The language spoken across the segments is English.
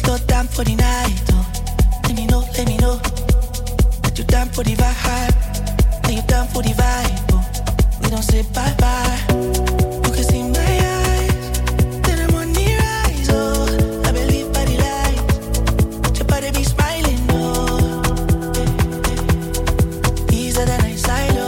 Slow down for the night, oh. Let me know that you're down for the vibe. That you're down for the vibe, oh. We don't say bye bye. You can see my eyes, then I'm on the rise, oh. I believe by the light, your body be smiling, oh. Easier than I silo.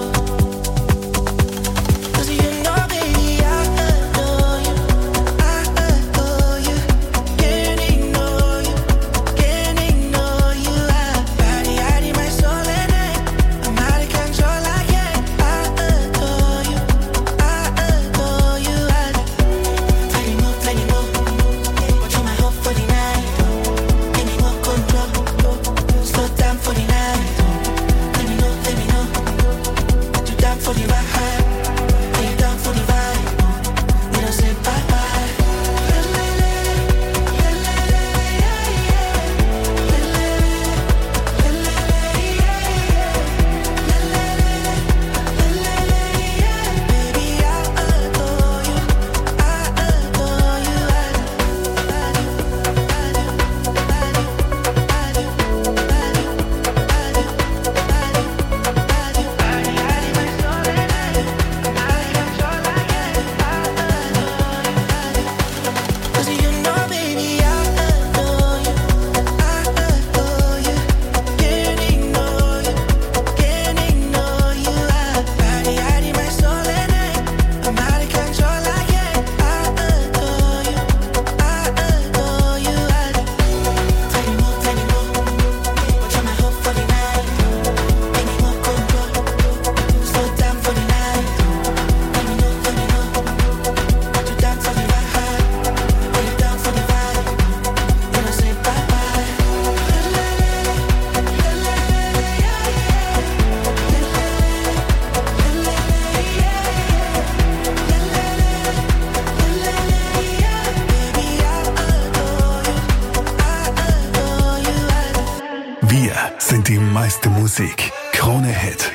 Die meiste Musik. Krone Hit.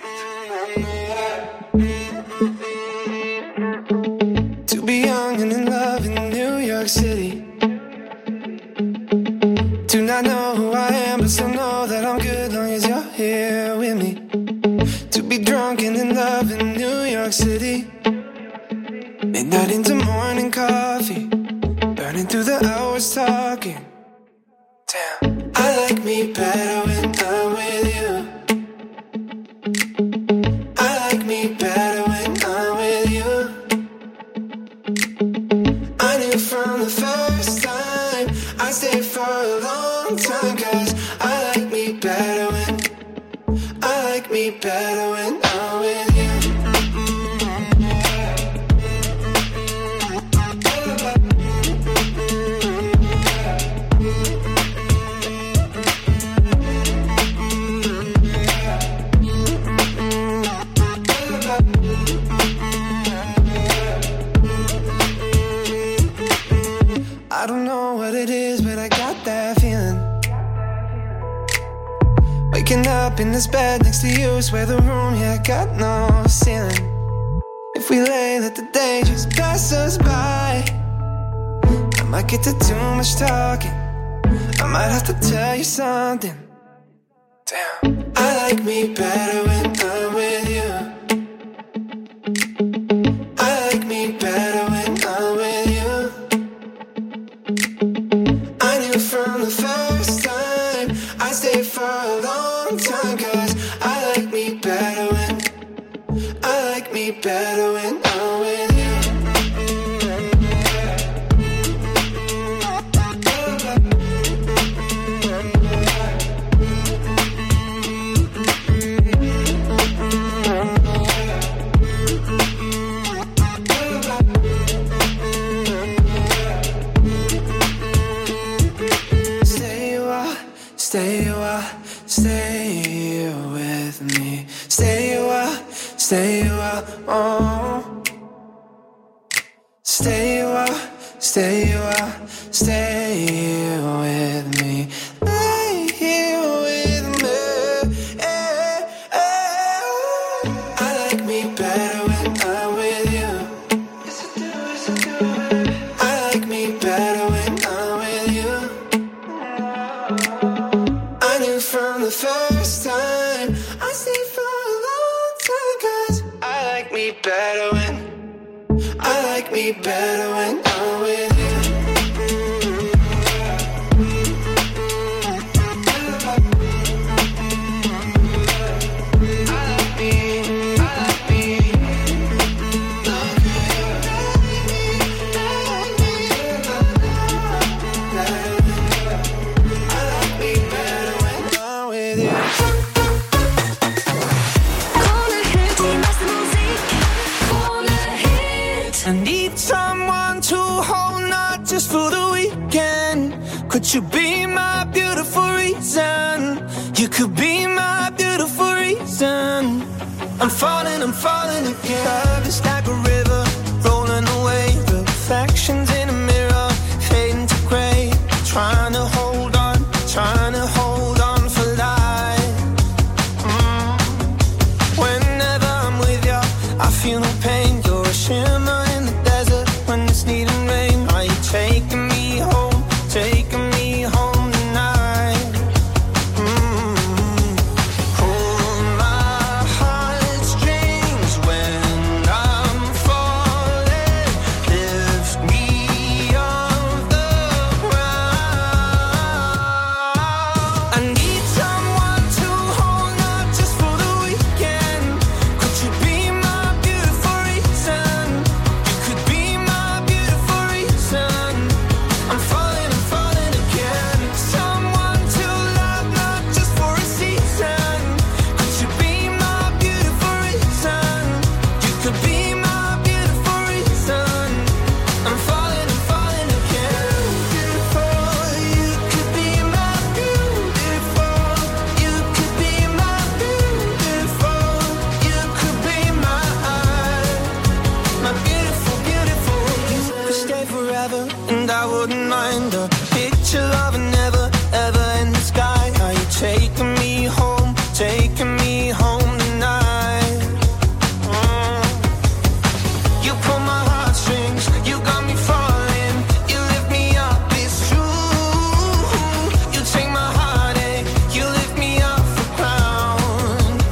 To be young and in love in New York City. Do not know who I am, but still know that I'm good long as you're here with me. To be drunk and in love in New York City. Midnight into morning coffee. Burning through the hours talking. Damn. I like me better when I'm with you. I like me better when I'm with you. I knew from the first time I'd stay for a long time. Cause I like me better when I'm with you. I don't know what it is, but I got that feeling. Waking up in this bed next to you, swear the room, yeah, got no ceiling. If we lay, let the day just pass us by. I might get to too much talking. I might have to tell you something. Damn. I like me better when I'm with you. I like me better when I'm with you. I knew from the first time I'd stay for a long time. Cause I like me better when I'm with you. Stay with me. Stay a while, oh. Stay a while, stay with me. Lay here with me. I like me better when I'm with you. Yes I do. I like me better when I'm with you. me better when I'm with you. I need someone to hold, not just for the weekend. Could you be my beautiful reason? You could be my beautiful reason. I'm falling again. Love is like a river, rolling away. Reflections in a mirror, fading to grey. Trying to hold on for life. Whenever I'm with you, I feel no pain. You're a shimmer in the desert when it's needing rain. Are you taking me home tonight? Hold my heartstrings when I'm falling. Lift me off the ground. I need someone to hold, not just for the weekend. Could you be my beautiful reason? You could be my beautiful reason. I'm falling again. Someone to love, not just for a season. Could you be my beautiful reason? You could be my beautiful reason. I'm falling again. Beautiful, you could be my beautiful. You could be my beautiful. You could be my beautiful, beautiful. You could stay forever, and I wouldn't mind a picture of a never, ever in the sky. Are you taking me home tonight? You pull my heartstrings, you got me falling. You lift me up, it's true. You take my heartache, you lift me off the ground.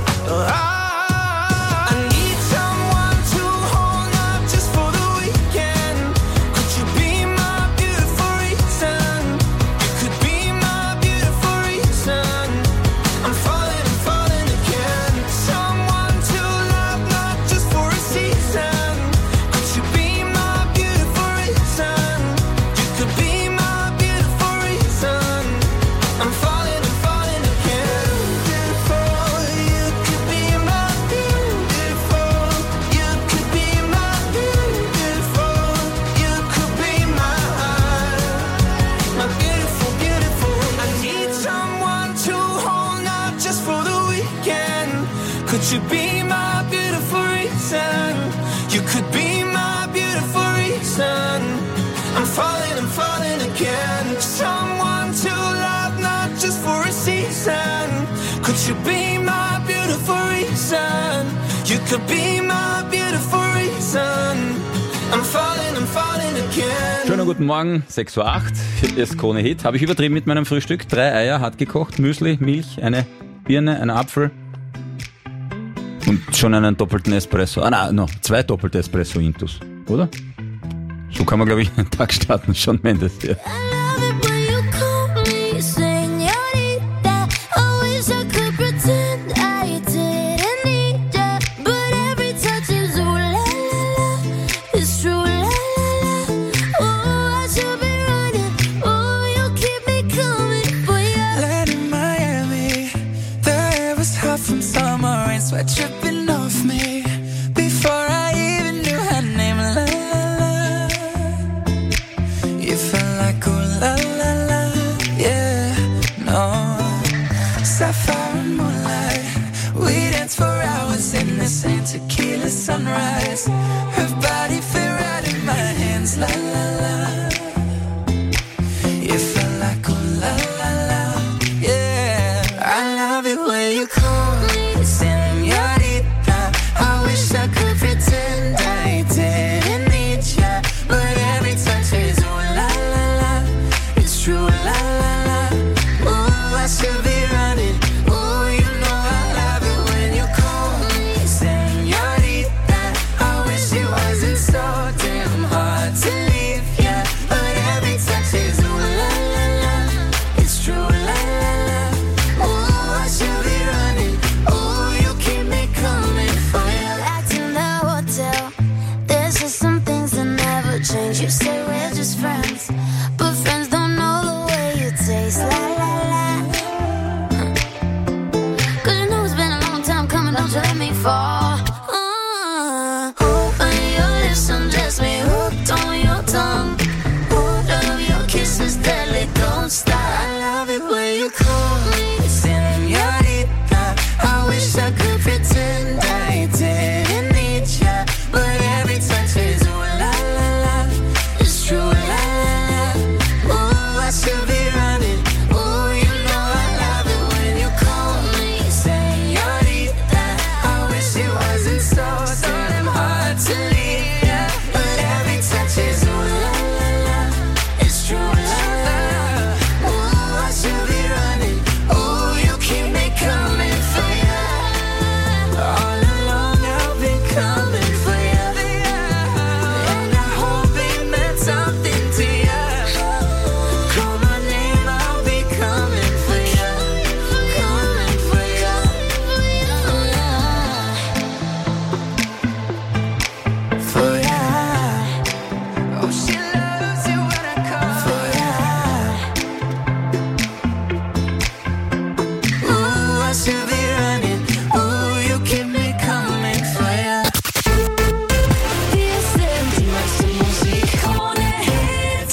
I need someone to hold, not just for the weekend. Could you be my beautiful reason? You could be my beautiful reason. I'm falling again. Someone to love, not just for a season. Could you be my beautiful reason? You could be my beautiful reason. I'm falling again. Beautiful, you could be my beautiful. You could be my beautiful. You could be my beautiful, beautiful. I need someone to hold, not just for the weekend. Could you be my beautiful reason? You could be my beautiful reason. I'm falling again. Someone to love, not just for a season. Could you be my beautiful reason? You could be my beautiful reason. I'm falling again. Schönen guten Morgen, 6:08 Uhr, hier ist Krone Hit. Habe ich übertrieben mit meinem Frühstück? 3 Eier, hart gekocht, Müsli, Milch, eine Birne, einen Apfel und schon einen doppelten Espresso. Nein, noch 2 doppelte Espresso-Intus, oder? So kann man, glaube ich, einen Tag starten. Shawn Mendes hier. I love it when you call me señorita. I wish I could pretend I didn't need ya, but every touch is ooh la la la. It's true la la la. Oh, I should be running. Oh, you keep me coming for ya. Land in Miami, the air was hot from summer rain, sweat dripping off me. Before I even knew her name, la la la. You felt like ooh la la la, yeah, no. Sapphire and moonlight, we danced for hours in the same tequila sunrise. Her body fit right in my hands, la la la. You felt like ooh la la la, yeah. I love it when you call me señorita. I wish I could pretend I didn't need ya, but every touch is ooh la la la. It's true la la la. Ooh, I should be running. Ooh, you know I love it when you call me señorita. I wish it wasn't so damn hard. face, la la la. 'Cause you know it's been a long time coming, don't you let me fall. Open your lips, undress me, hooked on your tongue. Love your kisses deadly, don't stop. I love it when you call me señorita. I wish I could pretend I didn't need ya, but every touch is ooh la la la. It's true la la la. Ooh, I should be running. Ooh, you know I love it when you call me señorita. I wish it wasn't so damn hard to leave ya, but every touch is ooh la la la. It's true la la. Ooh, I should be running. Ooh, you keep me coming for ya. All along I've been coming for ya, and I hope it meant something to ya. Call my name, I'll be coming for ya, coming for ya. For ya. Oh, she loves it when I call for ya. Ooh, I should be running. Ooh, you keep me coming for ya. Wir sind die meiste Musik ohne Hit.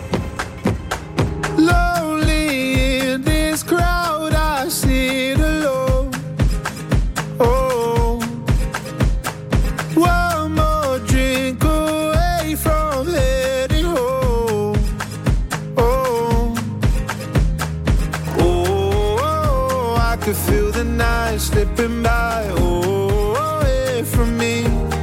Lonely in this crowd, I sit alone. Oh, one more drink away from heading home. Oh, oh, I could feel the night slipping by. Oh, away from me.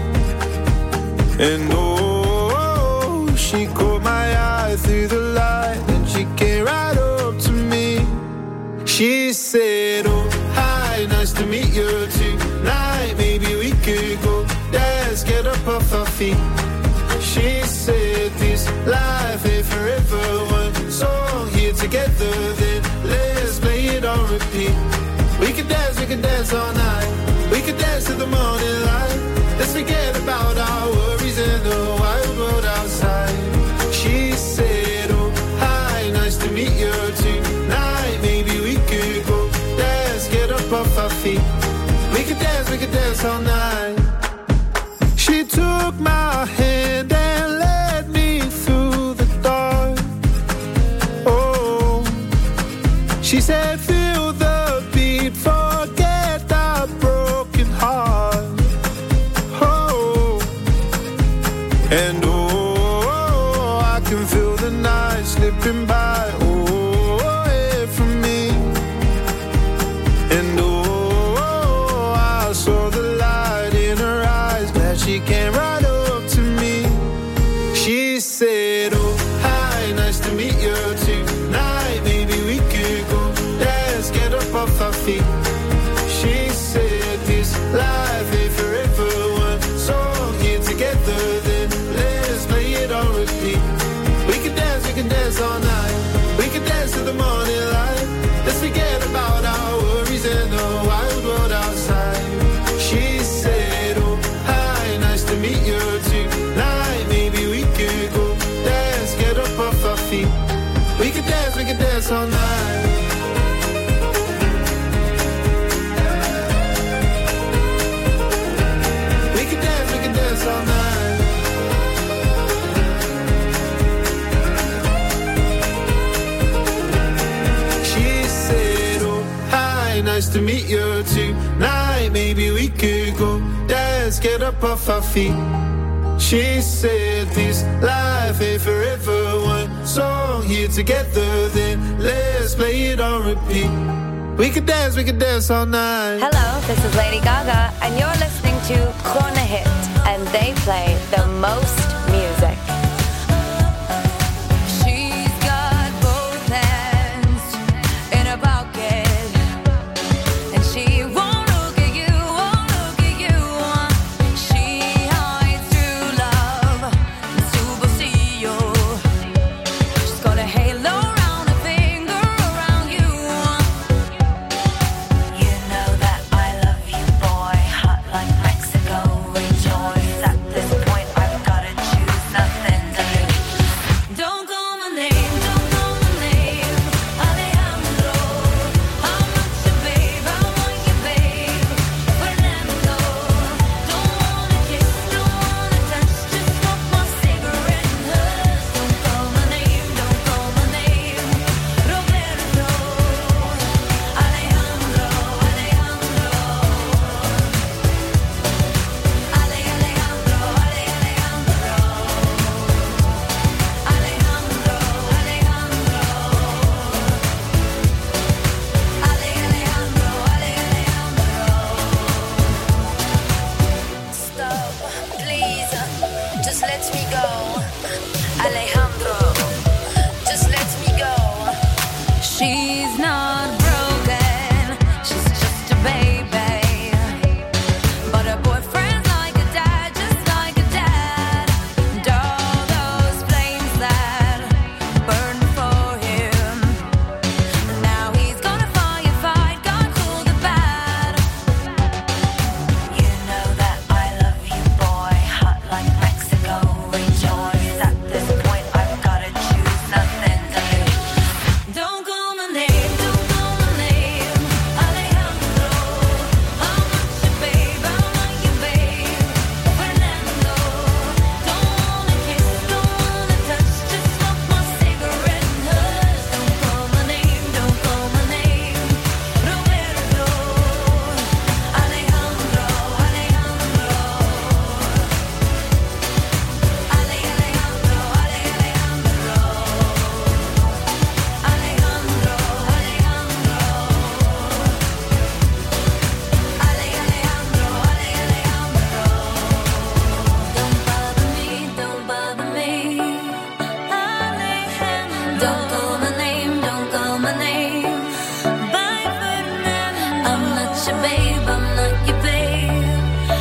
And oh, she caught my eye through the light, and she came right up to me. She said, oh, hi, nice to meet you tonight. Maybe we could go dance, get up off our feet. She said, this life ain't forever. One song here together, then let's play it on repeat. We can dance all night. We can dance till the morning light. Let's forget about our worries and the wild world outside. She said, oh, hi, nice to meet you tonight. Maybe we could go dance, get up off our feet. We could dance all night. She took my hand and led me through the dark. Oh, she said, feel the beat, forget our broken heart. Oh, and oh, I can feel the night slipping by. Oh, away from me. And oh, I saw the light in her eyes. Glad she came right up to me. She said, oh, hi, nice to meet you tonight. Maybe we could go dance, get up off our feet. She said, this life ain't forever. One song here together, then let's play it on repeat. We can dance all night. We can dance till the morning light. Let's forget about our worries and the wild world outside. She said, oh, hi, nice to meet you tonight. Maybe we could go dance, get up off our feet. We can dance all night. We can dance all night. She said, oh, hi, nice to meet you tonight. Maybe we could go dance, get up off our feet. She said, this life ain't forever. One song here together, then let's play it on repeat. We could dance all night. Hello, this is Lady Gaga, and you're listening to Krone Hit, and they play the most music. She's got both hands in her pocket, and she won't look at you, won't look at you. She hides true love in superstition. She's got a halo around her finger, around you. You know that I love you, boy. Hot like Mexico, rejoice. At this point, I've gotta choose She's not broken, she's just a baby. But her boyfriend's like a dad, just like a dad. And all those flames that burn for him, now he's gonna firefight, gonna cool the bad. You know that I love you, boy, hot like Mexico, rejoice. At this point I've gotta choose nothing to lose. Don't call my name, don't call my name, Alejandro. I'm not your babe, I'm not your babe, Fernando. Don't wanna kiss, don't wanna touch, just smoke my cigarette and hush. Don't call my name, don't call my name, Roberto. Alejandro, Alejandro. Alejandro, Alejandro. Don't bother me. Don't call my name, don't call my name. Bye, Fernando. I'm not your babe, I'm not your babe.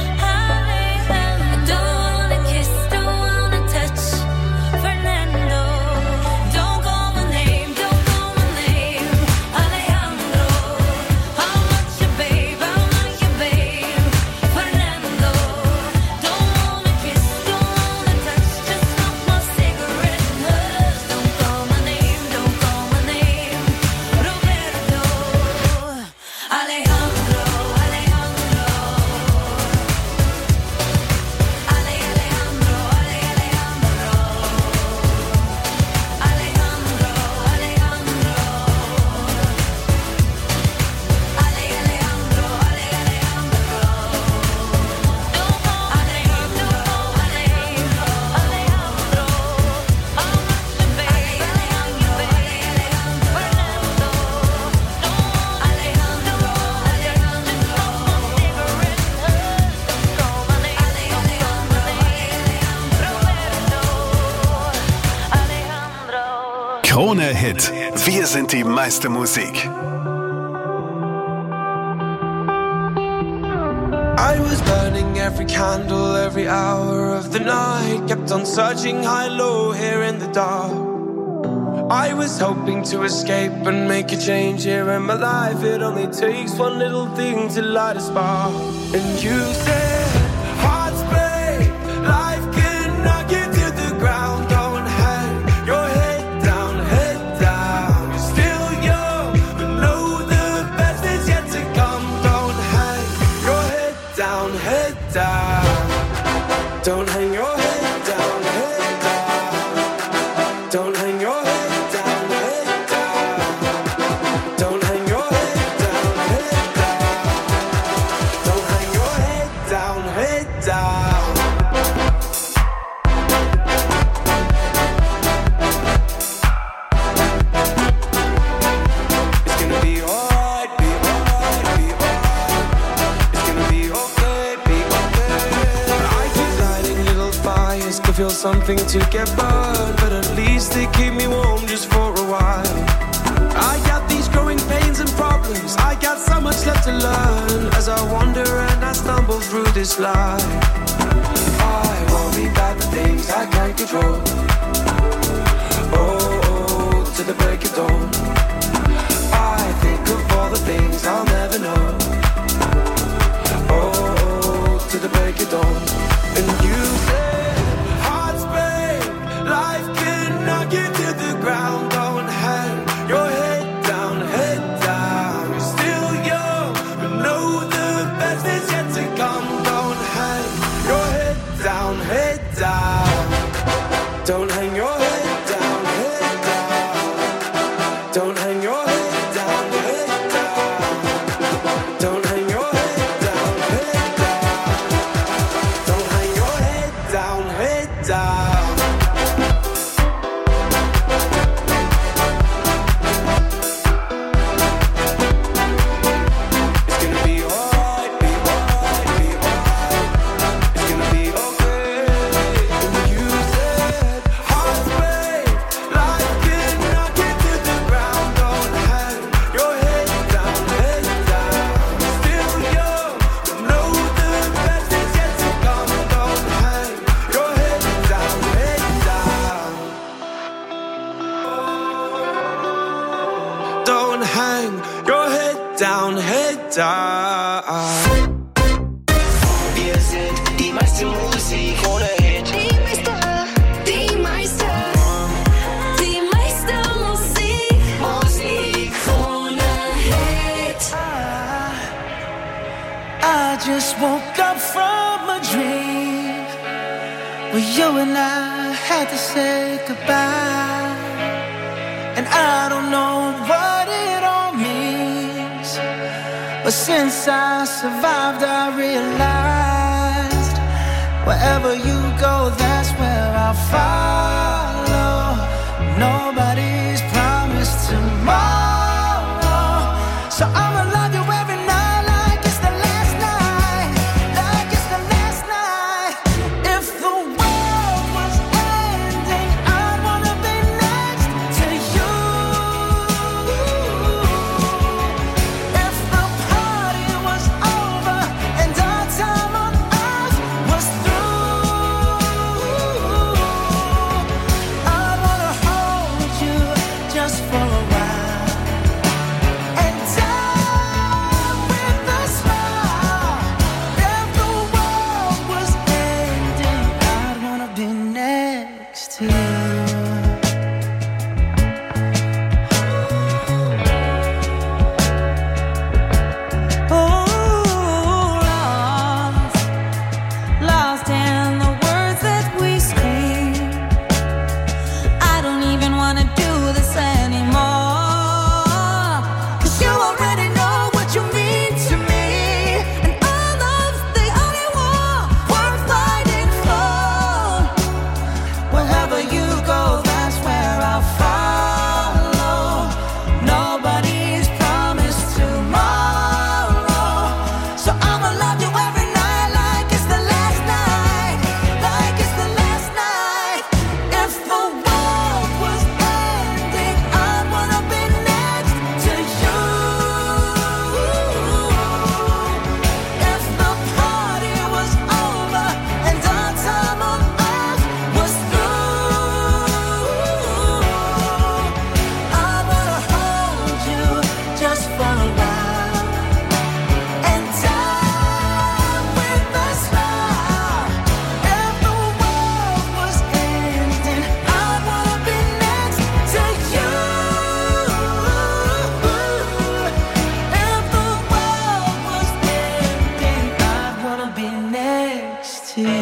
I don't wanna kiss, don't wanna touch, Fernando. Don't call my name, don't call my name, Alejandro. I'm not your babe, I'm not your babe, Fernando. Don't wanna kiss, don't wanna touch, just smoke my cigarette and hush. Don't call my name, don't call my name, Roberto. Alejandro, Alejandro. Alejandro, Alejandro. Alejandro, Alejandro. Alejandro, Alejandro. Don't call my name, don't call my name, Alejandro. I'm not your babe, I'm not your babe, Fernando. Alejandro, Alejandro. Don't call my cigarette and hush. Don't call my name, Roberto. Alejandro. Krone Hit. Wir sind die meiste Musik. I was burning every candle, every hour of the night. Kept on searching high, low, here in the dark. I was hoping to escape and make a change here in my life. It only takes one little thing to light a spark. And you said, hearts break, life can knock you to the ground. Don't hang your head down, head down. You're still young, but know the best is yet to come. Don't hang your head down, head down. Don't hang your head down, head down. Don't hang your head down, head down. Don't hang your head down, head down. Don't hang your head down, head down. It's gonna be alright, be alright, be alright. It's gonna be okay, be okay. I keep lighting little fires, could feel something to get burned, but at least they keep me warm just for a while. I got these growing pains and problems, I got so much left to learn. As I wander and I stumble through this life, I worry about the things I can't control. Oh, to the break of dawn, I think of all the things I'll never know. Oh, to the break of dawn. And you said, hearts break, life can knock you to the ground. Don't hang your head down, head down. You're still young, but know the best is yet to come. Don't hang your head down, head down. Don't hang your head down, head down. Don't hang your head down, head down. Don't hang your head down, head down. Don't hang your head down, head down. It's gonna be alright, be alright, be alright. It's gonna be okay. And you said, hearts break, life can knock you to the ground. Don't wanna hang your head down, head down. Wir sind die meiste Musik ohne Hit. Die meiste Musik ohne Hit. I just woke up from a dream where you and I had to say goodbye. And I don't know what it all means, but since I survived I realized wherever you go, that's where I'll follow. Nobody's promised tomorrow, so I'ma love you every night like it's the last night, like it's the last night. If the world was ending, I'd wanna be next to you. If the party was over and our time on earth was through, I'd wanna hold you just for a while and die with a smile. If the world was ending, I'd wanna be next to you. Lost in the words that we scream. I don't even wanna do this anymore, 'cause you already know what you mean to me, and our love's the only war worth fighting for. Wherever you go, that's where I'll follow. Nobody's promised tomorrow, so I'ma love you every night like it's the last night, like it's the last night. If the world was ending, I'd wanna be next to you. If the party was over and our time on earth was through, I wanna hold you just for a while and die with a smile. If the world was ending, I'd wanna be next to you. If the world was ending, I'd wanna be next to you.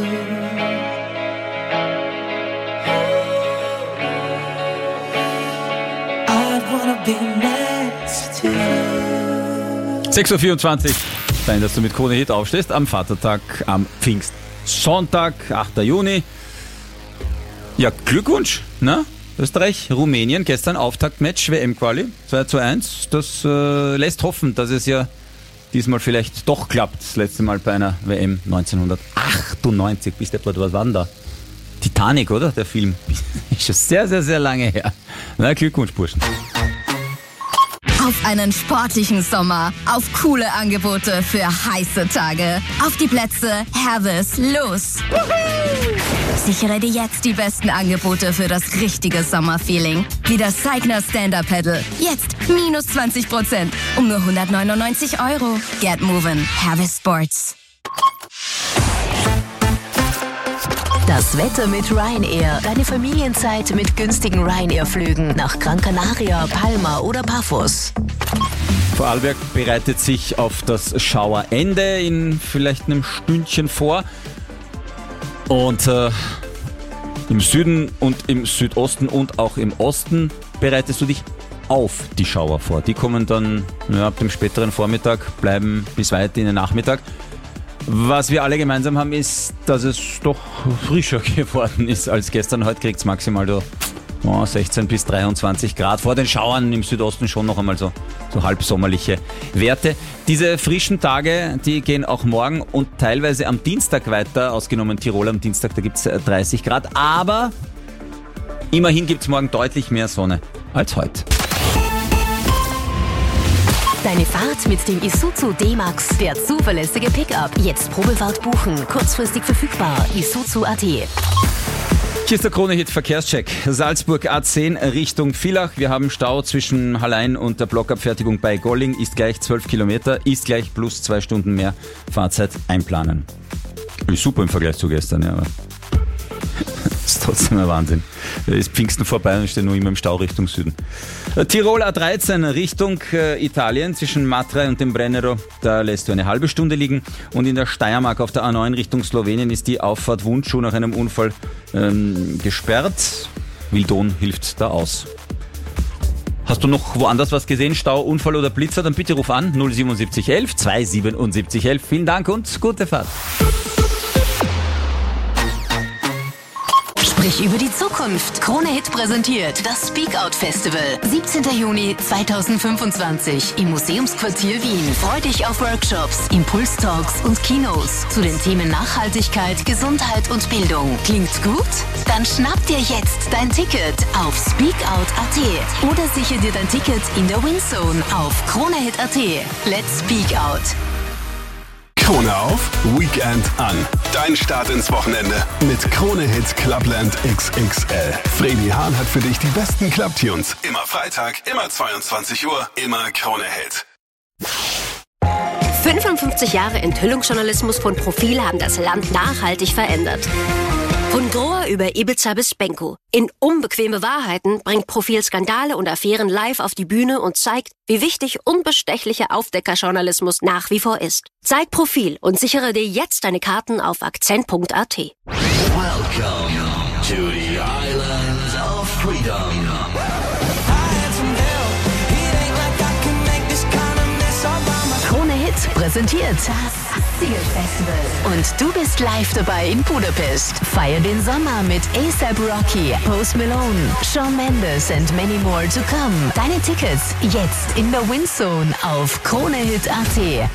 I'd wanna be next to you. 6.24 Uhr. Sein, dass du mit Krone Hit aufstehst am Vatertag, am Pfingstsonntag, 8. Juni. Ja, Glückwunsch, ne? Österreich, Rumänien, gestern Auftaktmatch, WM-Quali, 2:1. Das lässt hoffen, dass es ja diesmal vielleicht doch klappt. Das letzte Mal bei einer WM 1998. Bis der was war denn da? Titanic, oder? Der Film. Ist schon sehr, sehr, sehr lange her. Na, Glückwunsch, Burschen. Auf einen sportlichen Sommer, auf coole Angebote für heiße Tage. Auf die Plätze, Herves, los! Sichere dir jetzt die besten Angebote für das richtige Sommerfeeling. Wie das Seigner Stand-Up Paddle. Jetzt minus 20%. Um nur 199 €. Get moving, Herves Sports. Das Wetter mit Ryanair. Deine Familienzeit mit günstigen Ryanair-Flügen nach Gran Canaria, Palma oder Paphos. Vorarlberg bereitet sich auf das Schauerende in vielleicht einem Stündchen vor. Und im Süden und im Südosten und auch im Osten bereitest du dich auf die Schauer vor. Die kommen dann ab dem späteren Vormittag, bleiben bis weit in den Nachmittag. Was wir alle gemeinsam haben, ist, dass es doch frischer geworden ist als gestern. Heute kriegt es maximal 16 bis 23 Grad. Vor den Schauern im Südosten schon noch einmal so halbsommerliche Werte. Diese frischen Tage, die gehen auch morgen und teilweise am Dienstag weiter. Ausgenommen Tirol am Dienstag, da gibt es 30 Grad. Aber immerhin gibt es morgen deutlich mehr Sonne als heute. Deine Fahrt mit dem Isuzu D-Max, der zuverlässige Pickup. Jetzt Probefahrt buchen, kurzfristig verfügbar. Isuzu.at. Hier ist der Krone-Hit Verkehrscheck. Salzburg A10 Richtung Villach. Wir haben Stau zwischen Hallein und der Blockabfertigung bei Golling. Ist gleich 12 Kilometer, ist gleich plus 2 Stunden mehr Fahrzeit einplanen. Ist super im Vergleich zu gestern, ja, aber ist trotzdem ein Wahnsinn. Da ist Pfingsten vorbei und steht nur immer im Stau Richtung Süden. Tirol A13 Richtung Italien zwischen Matre und dem Brennero, da lässt du eine halbe Stunde liegen. Und in der Steiermark auf der A9 Richtung Slowenien ist die Auffahrt Wundschuh nach einem Unfall gesperrt. Wildon hilft da aus. Hast du noch woanders was gesehen? Stau, Unfall oder Blitzer? Dann bitte ruf an 07711 27711. Vielen Dank und gute Fahrt. Sprich über die Zukunft. Krone Hit präsentiert das Speak Out Festival. 17. Juni 2025 im Museumsquartier Wien. Freu dich auf Workshops, Impulstalks und Kinos zu den Themen Nachhaltigkeit, Gesundheit und Bildung. Klingt gut? Dann schnapp dir jetzt dein Ticket auf speakout.at oder sichere dir dein Ticket in der Winzone auf kronehit.at. Let's Speak Out. Krone auf, Weekend an. Dein Start ins Wochenende mit Krone Hit Clubland XXL. Fredi Hahn hat für dich die besten Clubtunes. Immer Freitag, immer 22 Uhr, immer Krone Hit. 55 Jahre Enthüllungsjournalismus von Profil haben das Land nachhaltig verändert. Von Grohr über Ibiza bis Benko. In Unbequeme Wahrheiten bringt Profil Skandale und Affären live auf die Bühne und zeigt, wie wichtig unbestechlicher Aufdeckerjournalismus nach wie vor ist. Zeig Profil und sichere dir jetzt deine Karten auf akzent.at. Welcome to the island of freedom. Krone Hit präsentiert das Single Festival. Und du bist live dabei in Budapest. Feier den Sommer mit A$AP Rocky, Post Malone, Shawn Mendes and many more to come. Deine Tickets jetzt in der Winzone auf kronehit.at.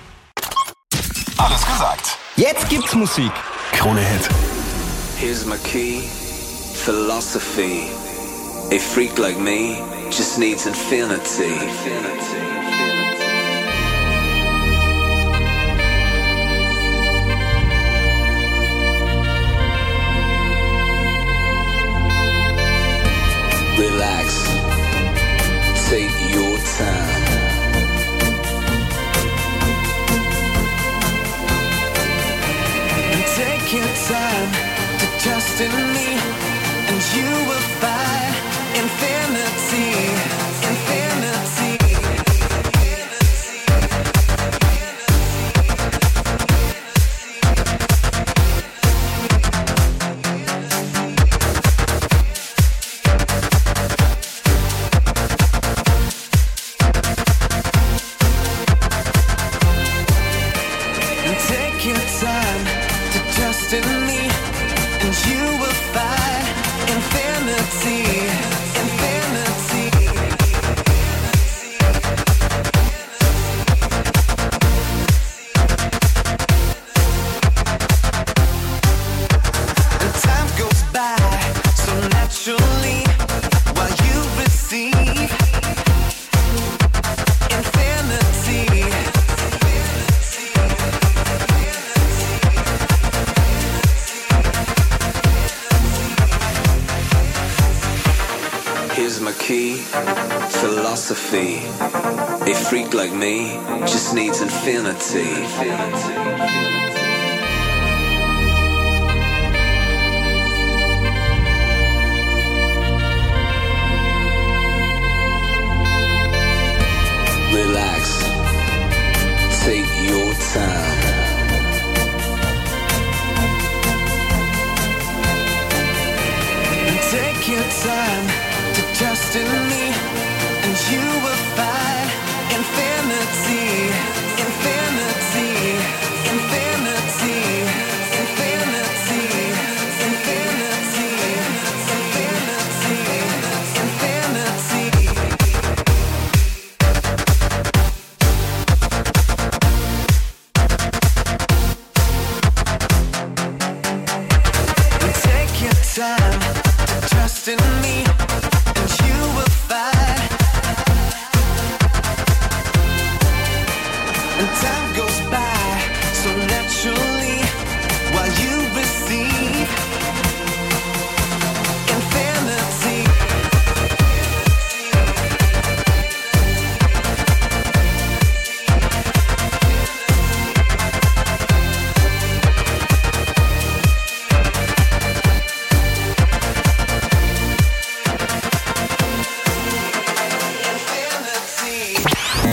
Alles gesagt. Jetzt gibt's Musik. Krone Hit. Here's my key, philosophy. A freak like me just needs infinity. Relax, take your time. And take your time to trust in me, and you will find infinity, infinity. Take your time to trust in me, and you will find infinity, infinity. And time goes by so naturally while you receive infinity. Here's my key, philosophy. A freak like me just needs infinity. Relax, take your time. Take your time to trust in me, and you will find infinity, infinity, infinity, infinity, infinity, infinity, infinity. Take your time. Trust in me, and you will find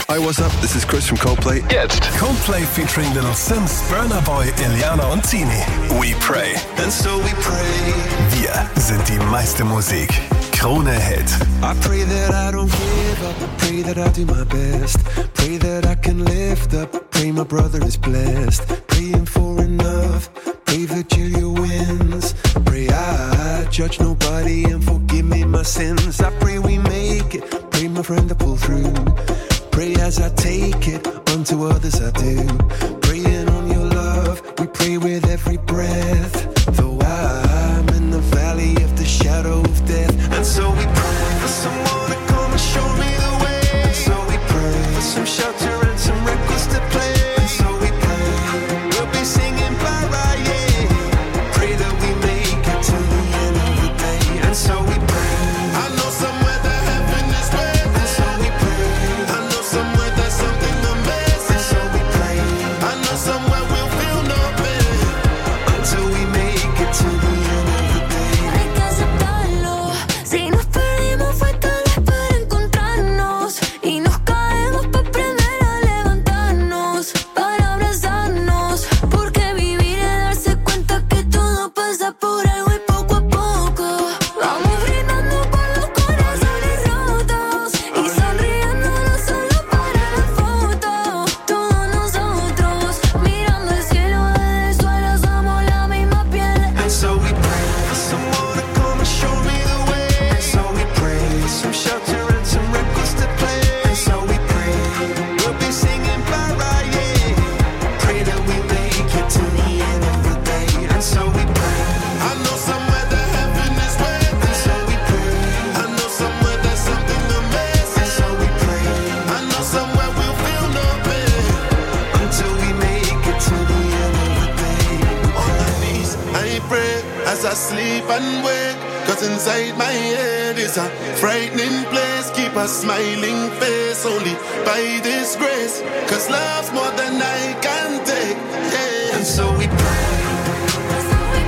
Hi, what's up? This is Chris from Coldplay. Jetzt Coldplay featuring Little Sims, Burna Boy, Iliana und Tini. We Pray. And so we pray. Wir sind die meiste Musik. Krone Hit. I pray that I don't give up. I pray that I do my best. Pray that I can lift up. Pray my brother is blessed. Praying for enough. Pray Virgilia wins. Pray I judge nobody and forgive me my sins. I pray we make it. Pray my friend to pull through. Pray as I take it. Unto others I do. Praying on your love. We pray with every breath. Though I'm in the valley of the shadow of death. And so we pray for someone to come and show me the way. And so we pray for some shelter and some records to play. And so we pray we'll be singing bye-bye, yeah. Pray that we make it to the end of the day. And so we pray. I know somewhere that heaven is waiting. And so we pray. I know somewhere there's something amazing. And so we pray. I know somewhere we'll feel no pain until we make it to the end of the day. Hay que aceptarlo. Si nos perdimos fue tal vez para encontrarnos. Y nos caemos para aprender a levantarnos. Para abrazarnos. Porque vivir es darse cuenta que todo pasa por algo y poco a poco. Vamos brindando con los corazones rotos. Y sonriendo no solo para la foto. Todos nosotros mirando el cielo desde el suelo somos la misma piel. And so we pray for someone to come and show me the way. And so we pray some shelter and some records to play. And so we pray we'll be singing bye-bye, yeah. Pray that we make it to the end of the day. And so we pray. I know somewhere that heaven is waiting. And so we pray. I know somewhere there's something amazing. And so we pray. I know somewhere we'll feel no pain until we make it to the end of the day. On my knees, I pray as I sleep and wake. Cause inside my head is a frightening place. Keep a smiling face only by this grace. Cause love's more than I can take, yeah. And so we pray. And so we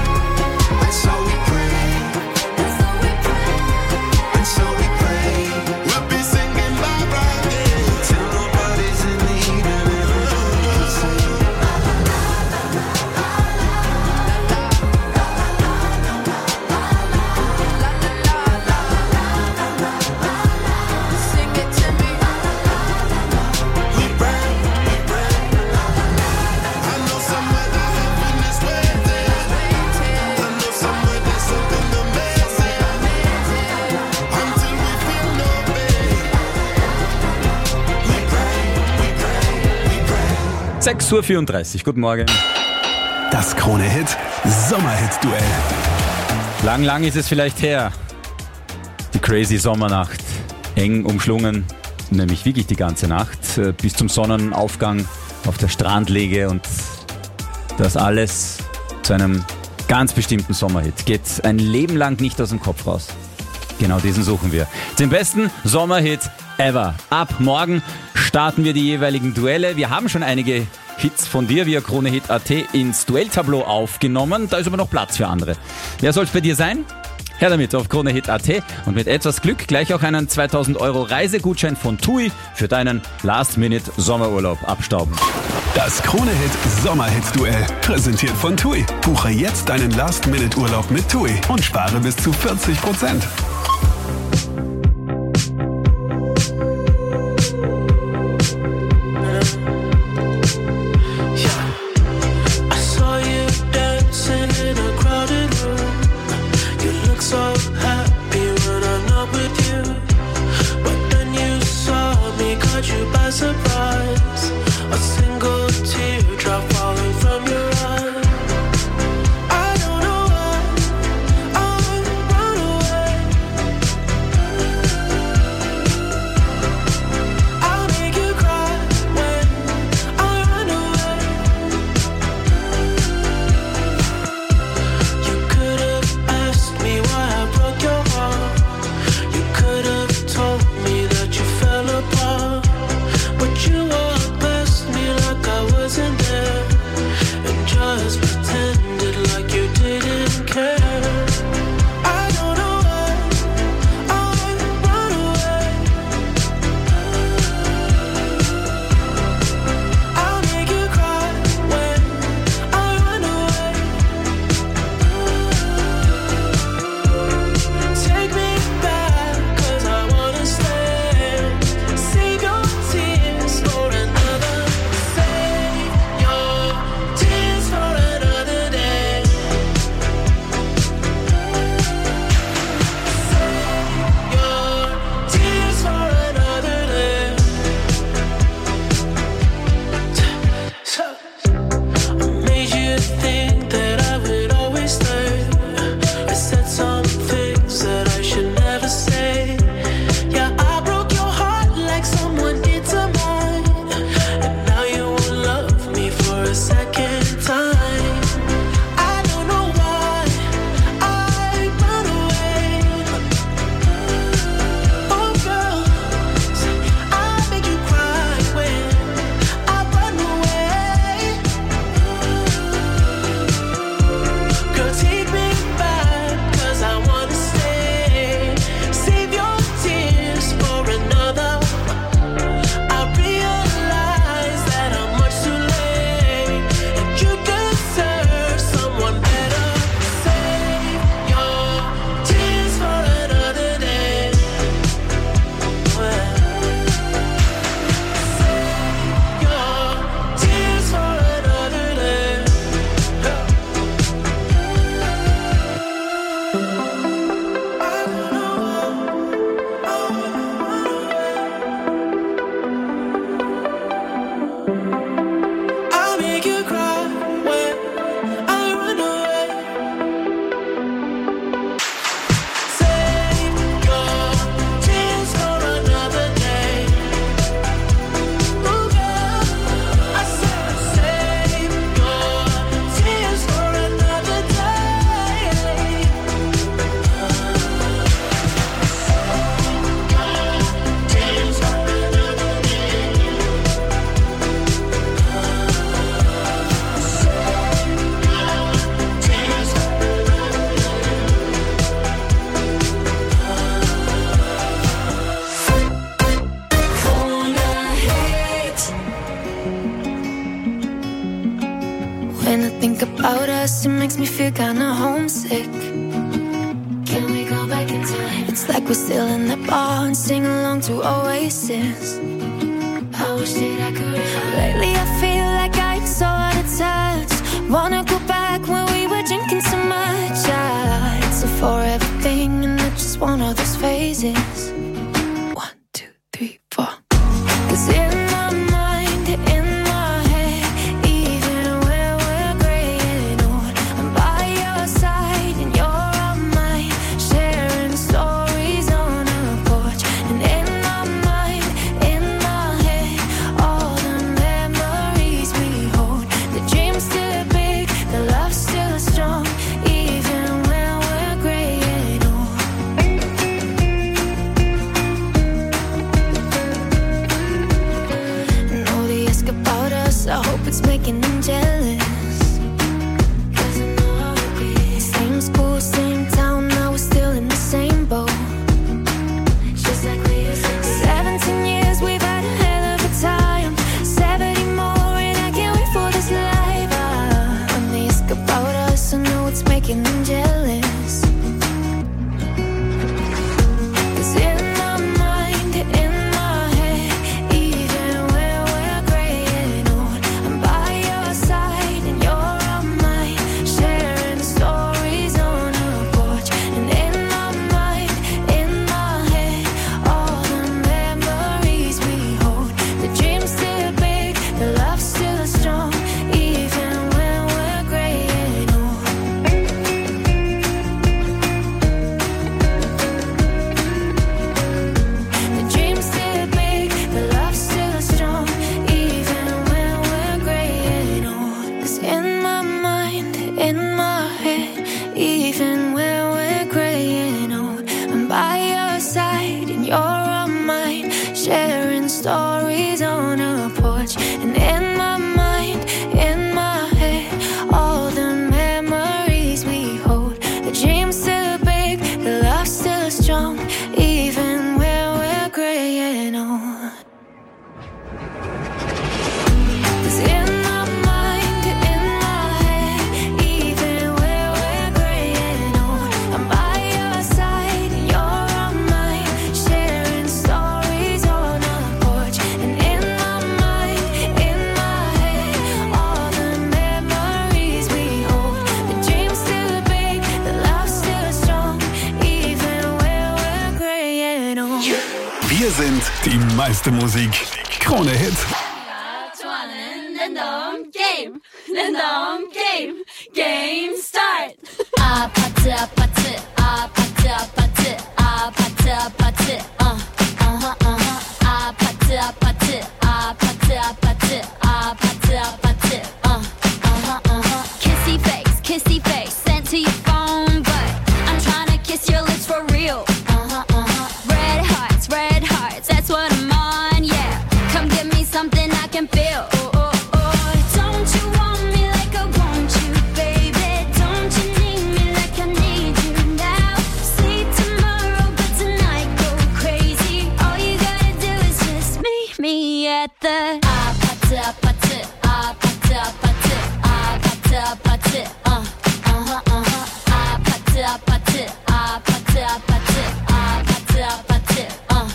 pray. And so we pray. We'll be singing bye-bye, yeah. Till nobody's in need and everybody can sing. Sing it to me. We pray, we pray. I know somewhere that heaven is waiting. I know somewhere there's something amazing. Until we feel no pain. We pray, we pray, we pray. 6:34 Uhr, guten Morgen. Das Krone Hit Sommerhit-Duell. Lang ist es vielleicht her. Die crazy Sommernacht. Eng umschlungen, nämlich wirklich die ganze Nacht, bis zum Sonnenaufgang auf der Strandliege und das alles zu einem ganz bestimmten Sommerhit. Geht ein Leben lang nicht aus dem Kopf raus. Genau diesen suchen wir. Den besten Sommerhit ever. Ab morgen starten wir die jeweiligen Duelle. Wir haben schon einige Hits von dir via KroneHit.at ins Duelltableau aufgenommen. Da ist aber noch Platz für andere. Wer soll es bei dir sein? Her damit auf KroneHit.at und mit etwas Glück gleich auch einen 2000 € Reisegutschein von TUI für deinen Last-Minute-Sommerurlaub abstauben. Das Krone Hit Sommerhit-Duell präsentiert von TUI. Buche jetzt deinen Last-Minute-Urlaub mit TUI und spare bis zu 40%. I saw you dancing in a crowded room. You look so happy when I'm not with you. But then you saw me, caught you by surprise. A single teardrop falling from your eye. I don't know why I run away. I'll make you cry when I run away. You could have asked me why I broke your heart. You could have told me that you fell apart. But you about us, it makes me feel kinda homesick. Can we go back in time? It's like we're still in the bar and sing along to Oasis. I wish that I could. Lately I feel like I'm so out of touch. Wanna go back when we were drinking so much. It's a forever thing and it's just one of those phases. 1, 2, 3, 4. 'Cause in my mind, in my head, even when we're grey and old, I'm by your side and you're on mine, sharing stories on a porch. And in my mind, in my head, all the memories we hold. The dream's still big, the love's still strong, even when we're grey and old. And all they ask about us, I hope it's making them jealous. 'Cause I know how it be. Same school, same town, now we're still in the same boat. Just like we used to be. 17 years, we've had a hell of a time. 70 more, and I can't wait for this life. When they ask about us, I know it's making them jealous. 'Cause in my mind, in my head, even when we're grey and old, I'm by your side and you're on mine, sharing stories on a porch. And in my mind, in my head, all the memories we hold. The dream's still big, the love's still strong, even when we're grey and old. The dream's still big, the love's still strong, even when we're grey and old. 'Cause in my mind, in my head, even when we're grey and old, I'm by your side and you're on mine, sharing stories on a porch. And in my mind, in my head, all the memories we hold. The dream's still big, the love's still strong, even when we're grey and old. 'Cause in my mind, in my head, even when we're grey and old, I'm by your side and you're on mine, sharing stories on a porch. And in my mind, in my head, all the memories we hold. The dream's still big, the love's still strong, even when we're grey and old. Wir sind die meiste Musik. Krone Hit. Game start. 아파트 아파트 아파트 아파트 아파트 아파트 아파트 아파트 아파트 아파트 아파트 아파트 kissy face sent to your phone, but I'm trying to kiss your lips for real. Red hearts, that's what I'm on, yeah. Come give me something I can feel. Don't you want me like I want you, baby? Don't you need me like I need you now? Sleep tomorrow, but tonight go crazy. All you gotta do is just meet me at the 아파트 아파트 아파트 아파트 아파트 아파트 아파트 아파트 아파트 아파트 아파트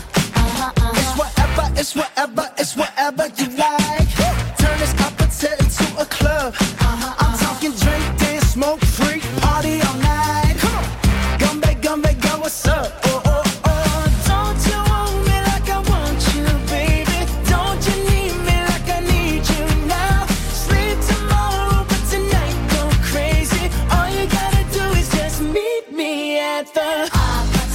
It's whatever you like. Turn this opposite into a club. I'm talking drink, dance, smoke, freak, party all night. Come back, go, what's up? Don't you want me like I want you, baby? Don't you need me like I need you now? Sleep tomorrow, but tonight go crazy. All you gotta do is just meet me at the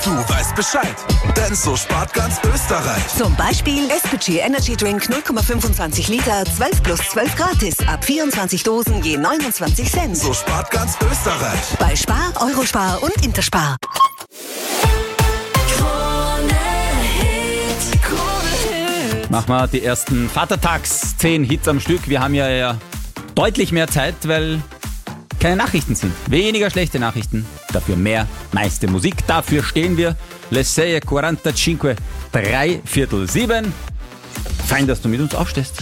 du weißt Bescheid. Denn so spart ganz Österreich. Zum Beispiel SPG Energy Drink 0,25 Liter, 12 plus 12 gratis. Ab 24 Dosen je 29 Cent. So spart ganz Österreich. Bei Spar, Eurospar und Interspar. Machen wir die ersten Vatertags 10 Hits am Stück. Wir haben ja deutlich mehr Zeit, weil keine Nachrichten sind. Weniger schlechte Nachrichten, dafür mehr meiste Musik. Dafür stehen wir. Les 6:45, 6:45. Fein, dass du mit uns aufstehst.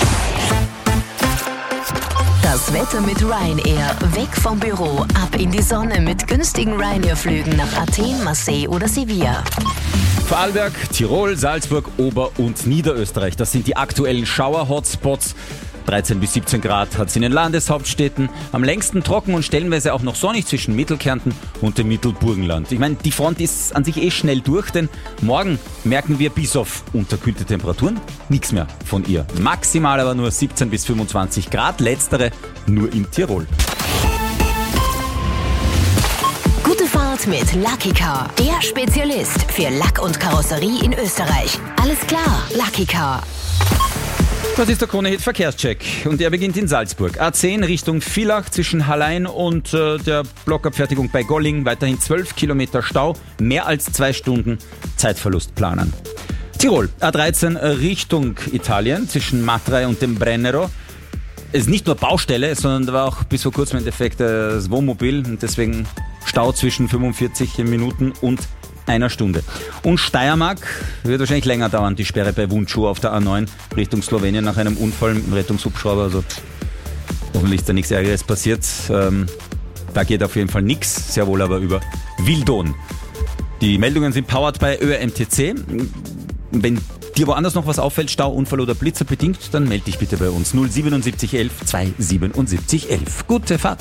Das Wetter mit Ryanair. Weg vom Büro, ab in die Sonne mit günstigen Ryanair-Flügen nach Athen, Marseille oder Sevilla. Vorarlberg, Tirol, Salzburg, Ober- und Niederösterreich. Das sind die aktuellen Schauer-Hotspots. 13 bis 17 Grad hat es in den Landeshauptstädten. Am längsten trocken und stellenweise auch noch sonnig zwischen Mittelkärnten und dem Mittelburgenland. Ich meine, die Front ist an sich schnell durch, denn morgen merken wir bis auf unterkühlte Temperaturen nichts mehr von ihr. Maximal aber nur 17 bis 25 Grad, letztere nur in Tirol. Gute Fahrt mit Lucky Car, der Spezialist für Lack und Karosserie in Österreich. Alles klar, Lucky Car. Das ist der Krone-Hit Verkehrscheck und der beginnt in Salzburg. A10 Richtung Villach zwischen Hallein und der Blockabfertigung bei Golling. Weiterhin 12 Kilometer Stau, mehr als 2 Stunden Zeitverlust planen. Tirol, A13 Richtung Italien zwischen Matrai und dem Brennero. Es ist nicht nur Baustelle, sondern da war auch bis vor kurzem im Endeffekt das Wohnmobil und deswegen Stau zwischen 45 Minuten und einer Stunde. Und Steiermark wird wahrscheinlich länger dauern, die Sperre bei Wundschuh auf der A9 Richtung Slowenien nach einem Unfall mit dem Rettungshubschrauber. Also hoffentlich ist da nichts Ärgeres passiert. Da geht auf jeden Fall nichts, sehr wohl aber über Wildon. Die Meldungen sind powered bei ÖMTC. Wenn dir woanders noch was auffällt, Stau, Unfall oder Blitzer bedingt, dann melde dich bitte bei uns. 07711 27711. Gute Fahrt!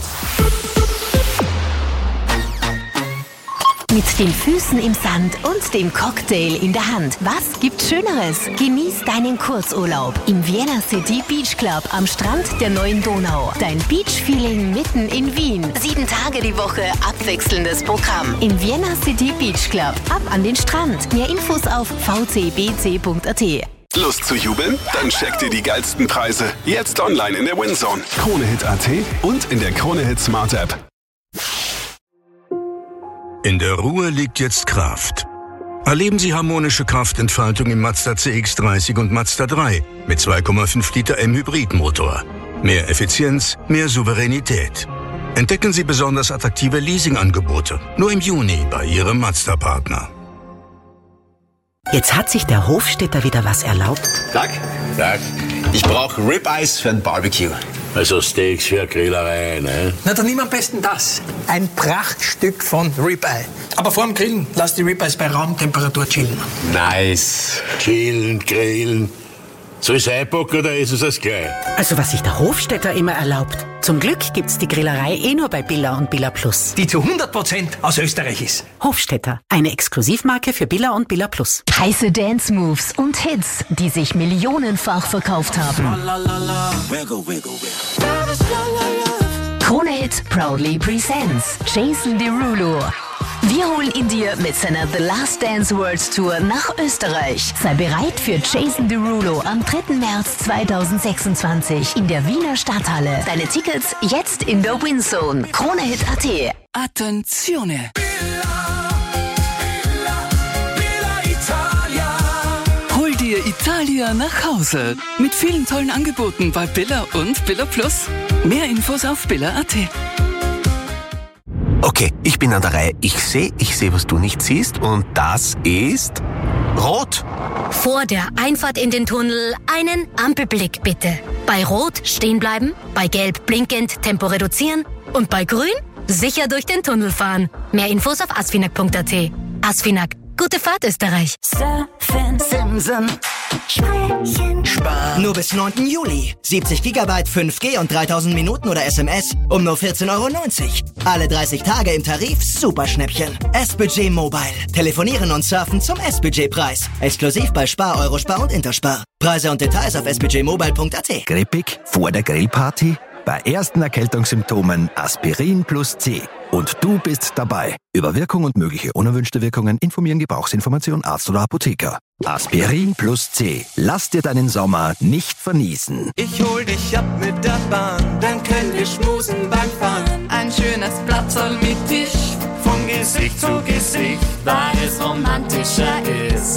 Mit den Füßen im Sand und dem Cocktail in der Hand. Was gibt's Schöneres? Genieß deinen Kurzurlaub im Vienna City Beach Club am Strand der neuen Donau. Dein Beach-Feeling mitten in Wien. 7 Tage die Woche abwechselndes Programm. Im Vienna City Beach Club. Ab an den Strand. Mehr Infos auf vcbc.at. Lust zu jubeln? Dann check dir die geilsten Preise jetzt online in der WinZone. Krone-Hit.at und in der Krone-Hit Smart App. In der Ruhe liegt jetzt Kraft. Erleben Sie harmonische Kraftentfaltung im Mazda CX-30 und Mazda 3 mit 2,5 Liter M-Hybridmotor. Mehr Effizienz, mehr Souveränität. Entdecken Sie besonders attraktive Leasingangebote. Nur im Juni bei Ihrem Mazda-Partner. Jetzt hat sich der Hofstädter wieder was erlaubt. Tag. Ich brauche Ribeyes für ein Barbecue. Also Steaks für eine Grillerei, ne? Na, dann nimm am besten das. Ein Prachtstück von Ribeye. Aber vorm Grillen lass die Ribeyes bei Raumtemperatur chillen. Nice. Chillen, grillen. Soll ich es einpacken oder ist es das gleich? Also was sich der Hofstädter immer erlaubt. Zum Glück gibt's die Grillerei nur bei Billa und Billa Plus. Die zu 100% aus Österreich ist. Hofstädter, eine Exklusivmarke für Billa und Billa Plus. Heiße Dance-Moves und Hits, die sich millionenfach verkauft haben. Krone-Hit proudly presents Jason Derulo. Wir holen ihn dir mit seiner The Last Dance World Tour nach Österreich. Sei bereit für Jason Derulo am 3. März 2026 in der Wiener Stadthalle. Deine Tickets jetzt in der WinZone. KroneHit.at. Attenzione! Hol dir Italia nach Hause. Mit vielen tollen Angeboten bei Billa und Billa Plus. Mehr Infos auf Billa.at. Okay, ich bin an der Reihe. Ich sehe, was du nicht siehst. Und das ist rot. Vor der Einfahrt in den Tunnel einen Ampelblick bitte. Bei Rot stehen bleiben, bei Gelb blinkend Tempo reduzieren und bei Grün sicher durch den Tunnel fahren. Mehr Infos auf asfinag.at. Asfinag. Gute Fahrt, Österreich. Surfen, Simsen, Sprechen, Sparen. Nur bis 9. Juli. 70 GB, 5G und 3000 Minuten oder SMS um nur 14,90 €. Alle 30 Tage im Tarif Superschnäppchen. S-Budget Mobile. Telefonieren und surfen zum S-Budget-Preis. Exklusiv bei Spar, Eurospar und Interspar. Preise und Details auf sbjmobile.at. Grippig? Vor der Grillparty? Bei ersten Erkältungssymptomen Aspirin plus C. Und du bist dabei. Über Wirkung und mögliche unerwünschte Wirkungen informieren Gebrauchsinformation Arzt oder Apotheker. Aspirin plus C. Lass dir deinen Sommer nicht verniesen. Ich hol dich ab mit der Bahn, dann können wir schmusen beim Fahren. Ein schönes Platzl mit Tisch, von Gesicht zu Gesicht, weil es romantischer ist.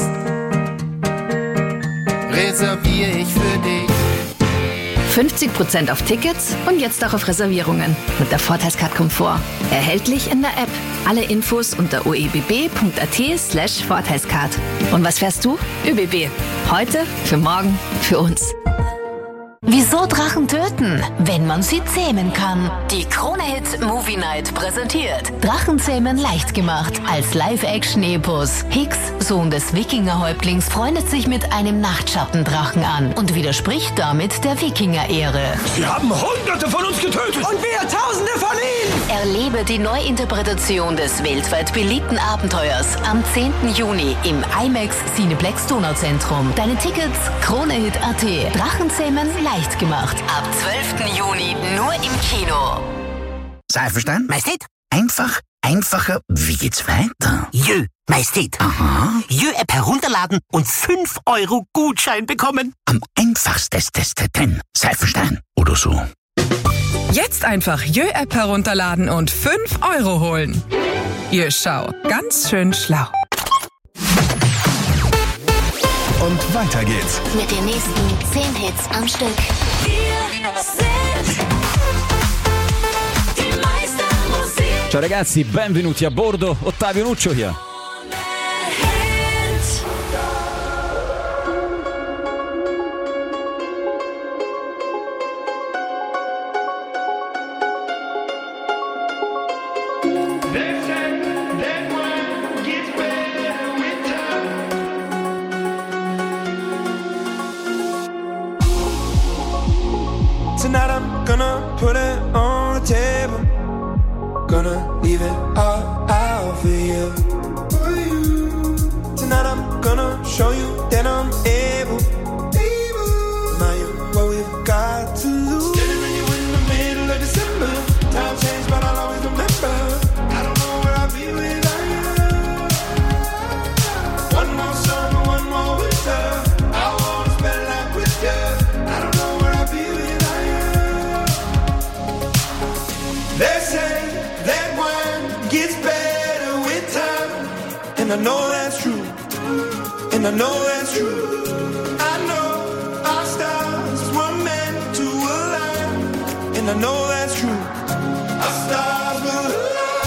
Reserviere ich für dich. 50% auf Tickets und jetzt auch auf Reservierungen mit der Vorteilscard Komfort. Erhältlich in der App. Alle Infos unter oebb.at/Vorteilscard. Und was fährst du? ÖBB. Heute, für morgen, für uns. Wieso Drachen töten, wenn man sie zähmen kann? Die Krone-Hit Movie Night präsentiert Drachenzähmen leicht gemacht als Live-Action-Epos. Hicks, Sohn des Wikingerhäuptlings, freundet sich mit einem Nachtschattendrachen an und widerspricht damit der Wikinger-Ehre. Sie haben Hunderte von uns getötet! Und wir Tausende von ihnen! Erlebe die Neuinterpretation des weltweit beliebten Abenteuers am 10. Juni im IMAX Cineplex Donauzentrum. Deine Tickets KroneHit.at. Drachenzähmen leicht gemacht. Ab 12. Juni nur im Kino. Seifenstein? Majestät? Einfacher. Wie geht's weiter? Jö, Majestät. Aha. Jö-App herunterladen und 5 € Gutschein bekommen. Am einfachsten. Seifenstein. Oder so. Jetzt einfach Jö-App herunterladen und 5 € holen. Jö, schau. Ganz schön schlau. Und weiter geht's. Mit den nächsten 10 Hits am Stück. Wir sind die Meistermusik. Ciao ragazzi, benvenuti a bordo. Ottavio Nuccio hier. Tonight I'm gonna put it on the table. Gonna leave it all out for you. Tonight I'm gonna show you that I'm able. Remind you what we've got to lose. Standing with you in the middle of December. Time changed, but I'll always remember. I don't know where I'll be without you. One more summer, one more winter. I wanna spend life with you. I don't know where I'll be without you. They say that wine gets better with time, and I know that's true, and I know that's true. I know our stars were meant to align, and I know that's true. Our stars will align.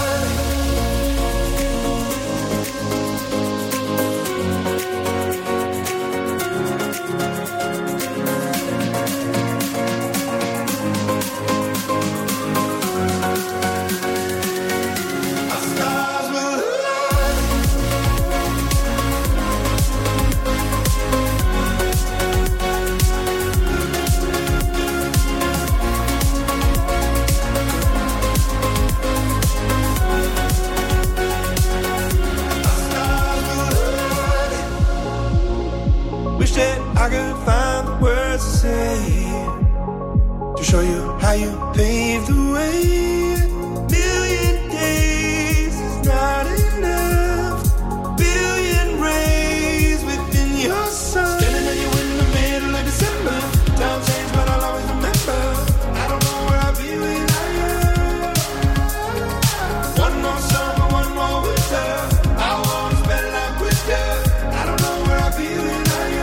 Wish that I could find the words to say to show you how you paved the way. Million days is not enough. Billion rays within your sun. Standing at you in the middle of December. Time changed, but I'll always remember. I don't know where I'll be without you. One more summer, one more winter. I wanna spend life with you. I don't know where I'll be without you.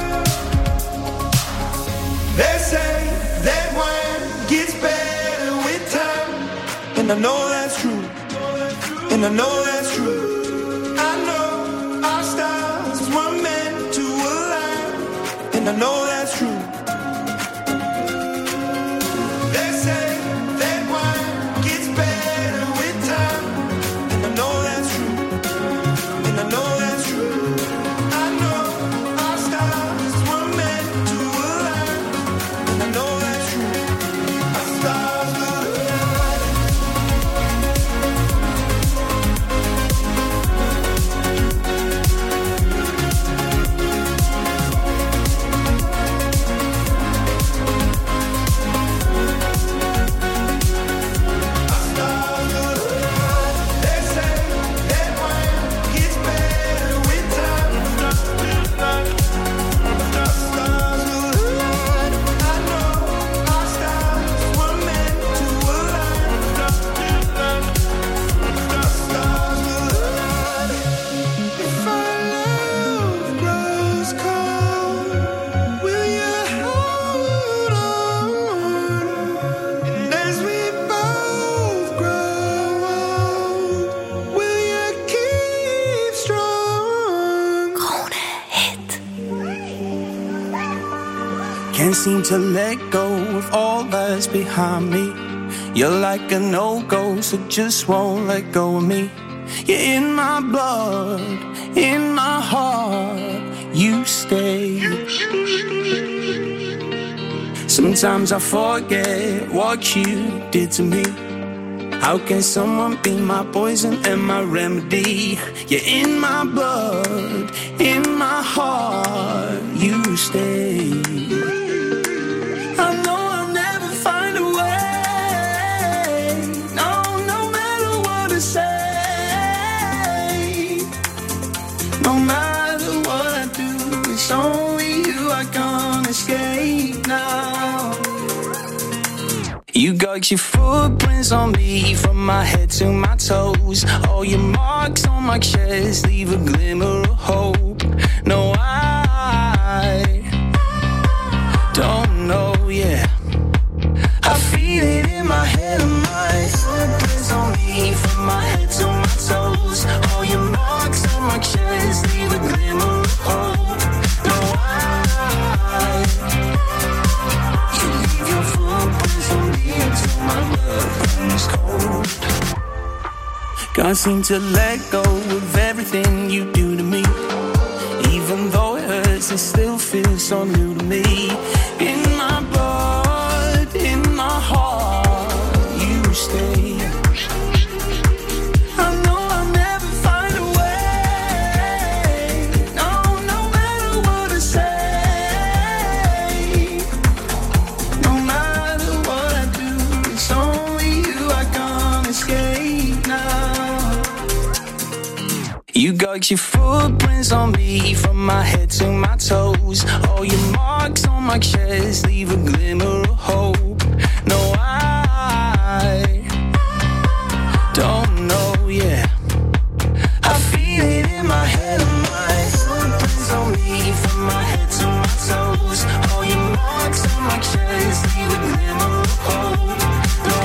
They say that wine gets better with time, and I know that's true, and I know that's true. I know our stars were meant to align, and I know that's true. They say that wine gets better with time, and I know that's true, and I know that's true. I know our stars were meant to align, and I know that's true. Our stars will align. Can't seem to let go of all that's behind me. You're like a no-go, so just won't let go of me. You're in my blood, in my heart, you stay. Sometimes I forget what you did to me. How can someone be my poison and my remedy? You're in my blood, in my heart, you stay. I know I'll never find a way. No matter what I say. No matter what I do, it's only you I can't escape now. You got your footprints on me from my head to my toes. All your marks on my chest leave a glimmer of hope. No, I don't know, yeah. I feel it in my head and my footprints on me from my head to my toes. All your marks on my chest leave a glimmer of hope. No, you leave your footprints on me until my blood runs cold. Can't seem to let go of everything you do to me. Even though it hurts, it still feels so new to me. In my blood, in my heart, you stay. I know I'll never find a way. No matter what I say. No matter what I do, it's only you I can't escape now. You got your footprints on me from my head to my toes. All your marks on my chest leave a glimmer of hope. No, I don't know, yeah. I feel it in my head and my footprints on me from my head to my toes. All your marks on my chest leave a glimmer of hope. No,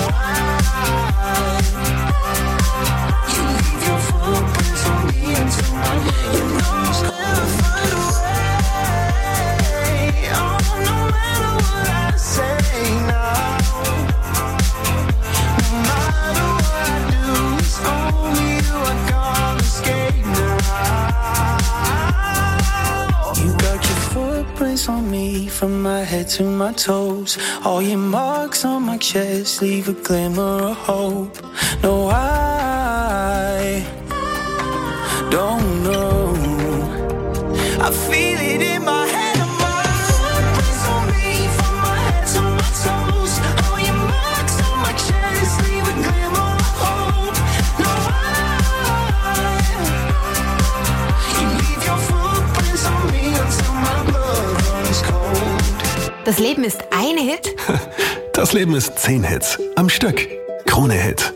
you leave your footprints on me until my blood runs cold. Find a way. Oh, no matter what I say now. No matter what I do, it's only you I can't escape now. You got your footprints on me from my head to my toes. All your marks on my chest leave a glimmer of hope. No, I don't know. I feel it in my head and my footprints on me from my head to my toes. All your marks on my chest leave a glimmer of hope. No, you leave your footprints on me until my blood runs cold. Das Leben ist ein Hit? Das Leben ist 10 Hits am Stück. Krone-Hit.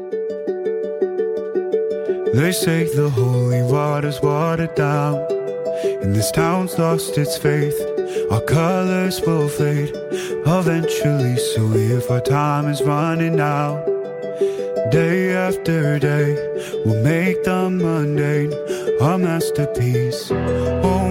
They say the holy water's watered down, and this town's lost its faith. Our colors will fade eventually, so if our time is running out, day after day, we'll make the mundane a masterpiece. Oh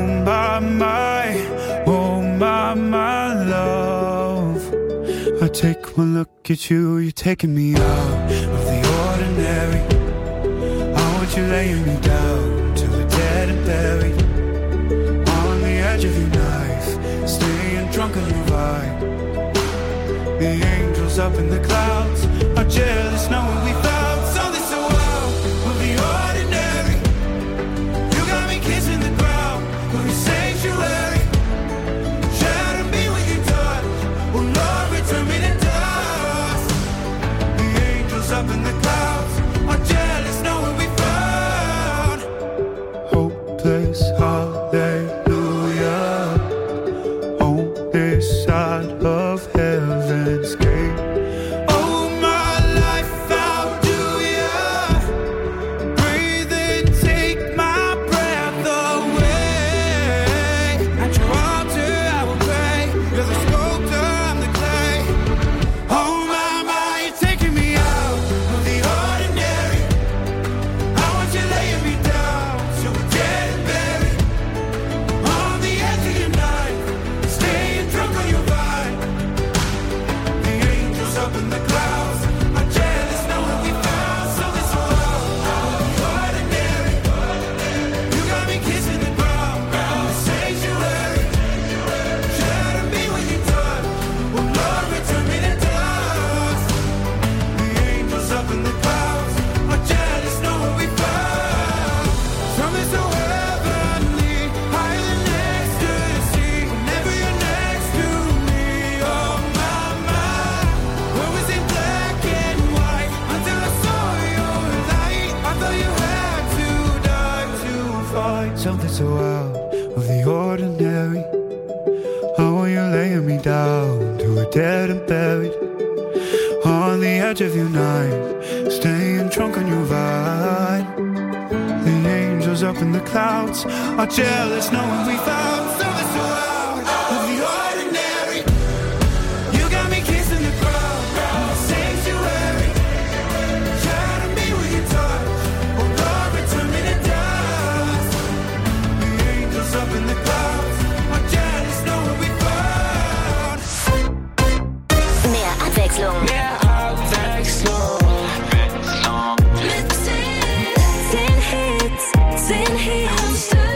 my love, I take one look at you, you're taking me out of the ordinary. You're laying me down till we're dead and buried on the edge of your knife, staying drunk on your vibe. The angels up in the clouds are jealous knowing we found something so wild. We'll be ordinary. You got me kissing the ground, we'll be sanctuary. Shadow me with your touch, oh Lord, return me to dust. The angels up in the clouds are jealous knowing we found hopeless hallelujah on this side of heaven's gate. Oh, my life found on the edge of your night, staying drunk on your vibe. The angels up in the clouds are jealous knowing we found something so out of the ordinary. You got me kissing the ground, sanctuary. Shadow me with your touch, oh Lord, return me to dust. The angels up in the clouds are jealous knowing we found. Mehr Abwechslung. Mehr Abwechslung. Mit 10 Hits.